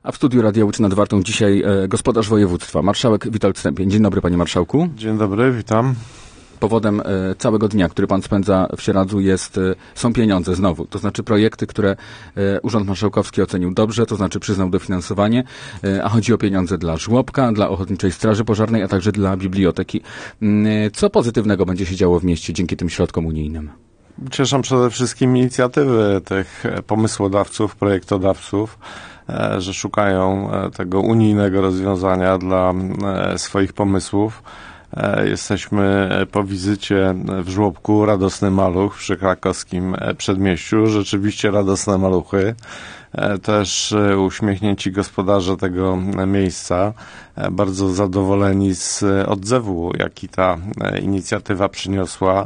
A w studiu Radia Łódź nad Wartą dzisiaj gospodarz województwa, marszałek Witold Stępień. Dzień dobry, panie marszałku. Dzień dobry, witam. Powodem całego dnia, który pan spędza w Sieradzu są pieniądze znowu. To znaczy projekty, które Urząd Marszałkowski ocenił dobrze, to znaczy przyznał dofinansowanie, a chodzi o pieniądze dla żłobka, dla Ochotniczej Straży Pożarnej, a także dla biblioteki. Co pozytywnego będzie się działo w mieście dzięki tym środkom unijnym? Cieszą przede wszystkim inicjatywy tych pomysłodawców, projektodawców, że szukają tego unijnego rozwiązania dla swoich pomysłów. Jesteśmy po wizycie w żłobku Radosny Maluch przy krakowskim przedmieściu. Rzeczywiście radosne maluchy. Też uśmiechnięci gospodarze tego miejsca, bardzo zadowoleni z odzewu, jaki ta inicjatywa przyniosła.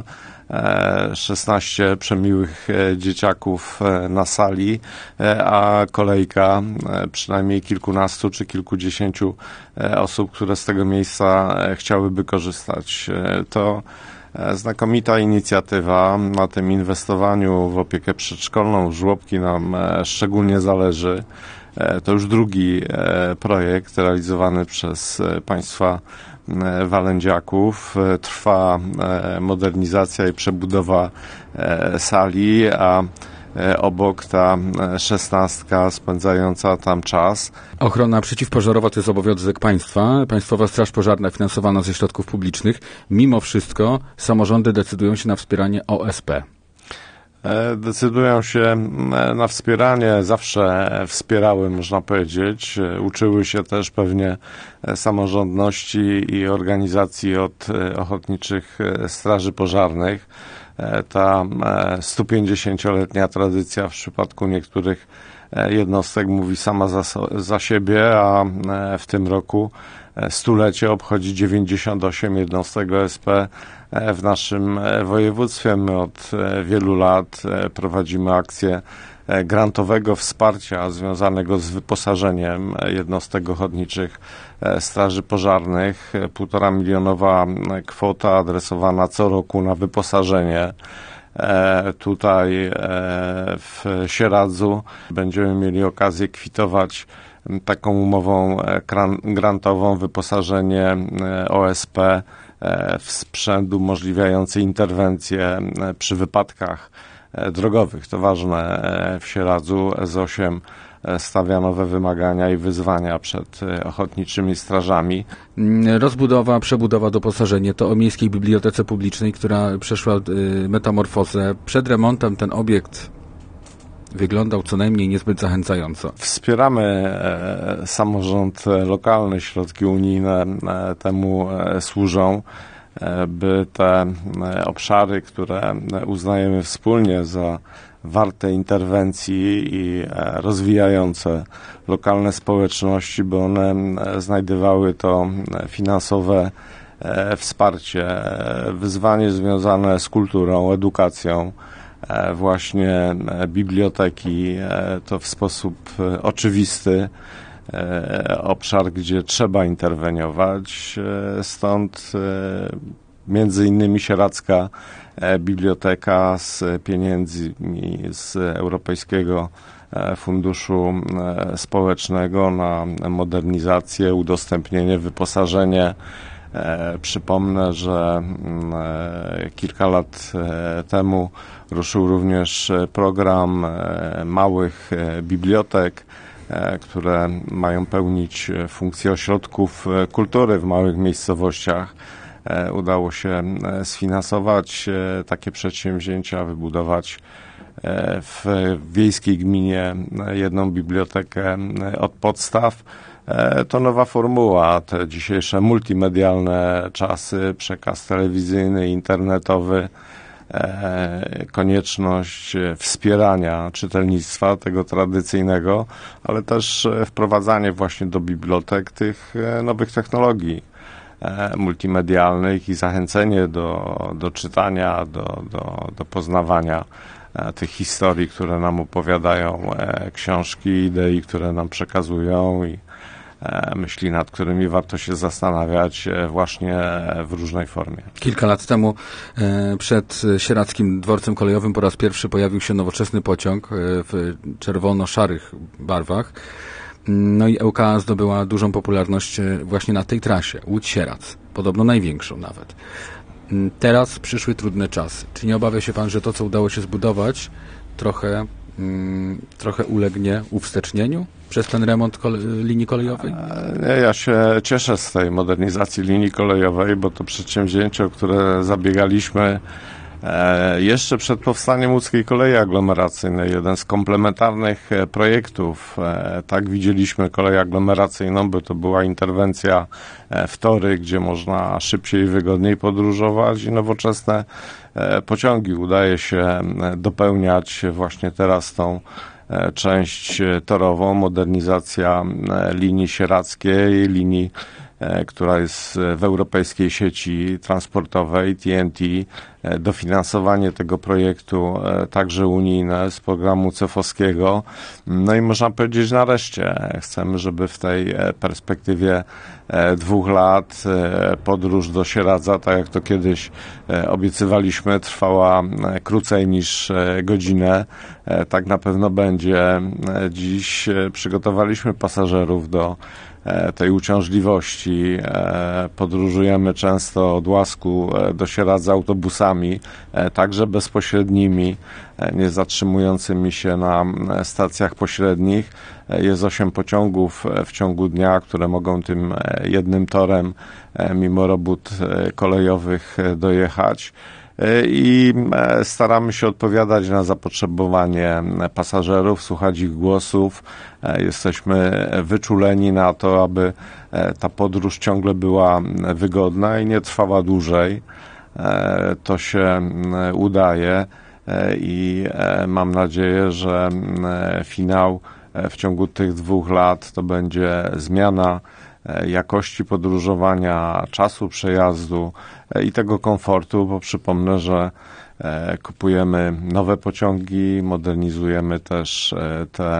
16 przemiłych dzieciaków na sali, a kolejka przynajmniej kilkunastu czy kilkudziesięciu osób, które z tego miejsca chciałyby korzystać. To znakomita inicjatywa. Na tym inwestowaniu w opiekę przedszkolną, w żłobki nam szczególnie zależy. To już drugi projekt realizowany przez państwa walędziaków. Trwa modernizacja i przebudowa sali, a obok ta 16 spędzająca tam czas. Ochrona przeciwpożarowa to jest obowiązek państwa. Państwowa Straż Pożarna finansowana ze środków publicznych. Mimo wszystko samorządy decydują się na wspieranie OSP. Decydują się na wspieranie, zawsze wspierały, można powiedzieć. Uczyły się też pewnie samorządności i organizacji od ochotniczych straży pożarnych. Ta 150-letnia tradycja w przypadku niektórych jednostek mówi sama za siebie, a w tym roku stulecie obchodzi 98 jednostek OSP w naszym województwie. My od wielu lat prowadzimy akcję grantowego wsparcia związanego z wyposażeniem jednostek ochotniczych straży pożarnych. 1,5 milionowa kwota adresowana co roku na wyposażenie. Tutaj w Sieradzu będziemy mieli okazję kwitować taką umową grantową wyposażenie OSP w sprzęt umożliwiający interwencje przy wypadkach drogowych. To ważne w Sieradzu. S8 stawia nowe wymagania i wyzwania przed ochotniczymi strażami. Rozbudowa, przebudowa, doposażenie to o Miejskiej Bibliotece Publicznej, która przeszła metamorfozę. Przed remontem ten obiekt wyglądał co najmniej niezbyt zachęcająco. Wspieramy samorząd lokalny, środki unijne temu służą, by te obszary, które uznajemy wspólnie za warte interwencji i rozwijające lokalne społeczności, by one znajdowały to finansowe wsparcie. Wyzwanie związane z kulturą, edukacją, właśnie biblioteki to w sposób oczywisty obszar, gdzie trzeba interweniować. Stąd między innymi Sieradzka Biblioteka z pieniędzy z Europejskiego Funduszu Społecznego na modernizację, udostępnienie, wyposażenie. Przypomnę, że kilka lat temu ruszył również program małych bibliotek, które mają pełnić funkcję ośrodków kultury w małych miejscowościach. Udało się sfinansować takie przedsięwzięcia, wybudować w wiejskiej gminie jedną bibliotekę od podstaw. To nowa formuła, te dzisiejsze multimedialne czasy, przekaz telewizyjny, internetowy, konieczność wspierania czytelnictwa tego tradycyjnego, ale też wprowadzanie właśnie do bibliotek tych nowych technologii multimedialnych i zachęcenie do czytania, do poznawania tych historii, które nam opowiadają książki, idei, które nam przekazują i myśli, nad którymi warto się zastanawiać właśnie w różnej formie. Kilka lat temu przed Sieradzkim Dworcem Kolejowym po raz pierwszy pojawił się nowoczesny pociąg w czerwono-szarych barwach. No i ŁKA zdobyła dużą popularność właśnie na tej trasie, Łódź-Sieradz, podobno największą nawet. Teraz przyszły trudne czasy. Czy nie obawia się pan, że to, co udało się zbudować, trochę ulegnie uwstecznieniu przez ten remont linii kolejowej? Ja się cieszę z tej modernizacji linii kolejowej, bo to przedsięwzięcie, o które zabiegaliśmy jeszcze przed powstaniem łódzkiej kolei aglomeracyjnej, jeden z komplementarnych projektów. Tak widzieliśmy kolej aglomeracyjną, bo to była interwencja w tory, gdzie można szybciej i wygodniej podróżować, i nowoczesne pociągi udaje się dopełniać właśnie teraz tą część torową, modernizacja linii sieradzkiej, linii, która jest w europejskiej sieci transportowej TNT, dofinansowanie tego projektu także unijne z programu CEF-owskiego. No i można powiedzieć, nareszcie chcemy, żeby w tej perspektywie 2 lat podróż do Sieradza, tak jak to kiedyś obiecywaliśmy, trwała krócej niż godzinę. Tak na pewno będzie. Dziś przygotowaliśmy pasażerów do tej uciążliwości. Podróżujemy często od Łasku do Sieradza autobusami, także bezpośrednimi, nie zatrzymującymi się na stacjach pośrednich. Jest 8 pociągów w ciągu dnia, które mogą tym jednym torem mimo robót kolejowych dojechać. I staramy się odpowiadać na zapotrzebowanie pasażerów, słuchać ich głosów. Jesteśmy wyczuleni na to, aby ta podróż ciągle była wygodna i nie trwała dłużej. To się udaje i mam nadzieję, że finał w ciągu tych 2 lat to będzie zmiana jakości podróżowania, czasu przejazdu i tego komfortu, bo przypomnę, że kupujemy nowe pociągi, modernizujemy też te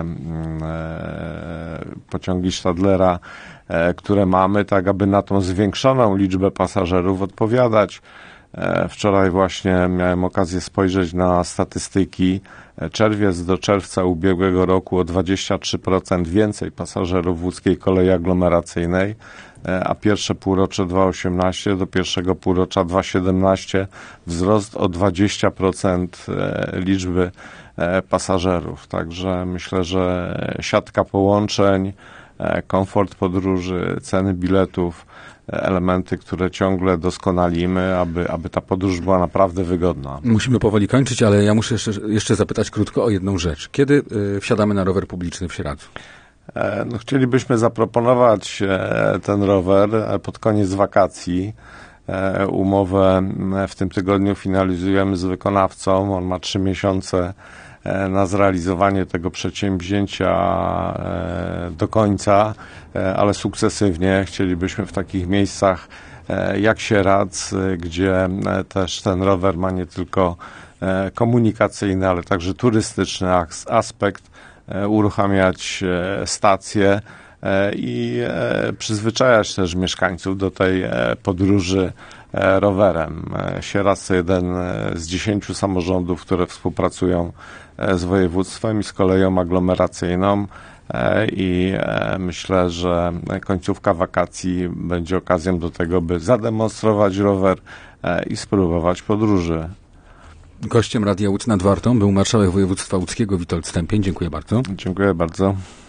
pociągi Stadlera, które mamy, tak aby na tą zwiększoną liczbę pasażerów odpowiadać. Wczoraj właśnie miałem okazję spojrzeć na statystyki. Czerwiec do czerwca ubiegłego roku o 23% więcej pasażerów w łódzkiej kolei aglomeracyjnej, a pierwsze półrocze 2018 do pierwszego półrocza 2017 wzrost o 20% liczby pasażerów. Także myślę, że siatka połączeń, komfort podróży, ceny biletów, elementy, które ciągle doskonalimy, aby ta podróż była naprawdę wygodna. Musimy powoli kończyć, ale ja muszę jeszcze zapytać krótko o jedną rzecz. Kiedy wsiadamy na rower publiczny w Sieradzu? No, chcielibyśmy zaproponować ten rower pod koniec wakacji. Umowę w tym tygodniu finalizujemy z wykonawcą. On ma 3 miesiące na zrealizowanie tego przedsięwzięcia do końca, ale sukcesywnie. Chcielibyśmy w takich miejscach jak Sieradz, gdzie też ten rower ma nie tylko komunikacyjny, ale także turystyczny aspekt, uruchamiać stacje i przyzwyczajać też mieszkańców do tej podróży rowerem. Sieradz to jeden z 10 samorządów, które współpracują z województwem i z koleją aglomeracyjną i myślę, że końcówka wakacji będzie okazją do tego, by zademonstrować rower i spróbować podróży. Gościem Radia Łódź nad Wartą był marszałek województwa łódzkiego Witold Stępień. Dziękuję bardzo. Dziękuję bardzo.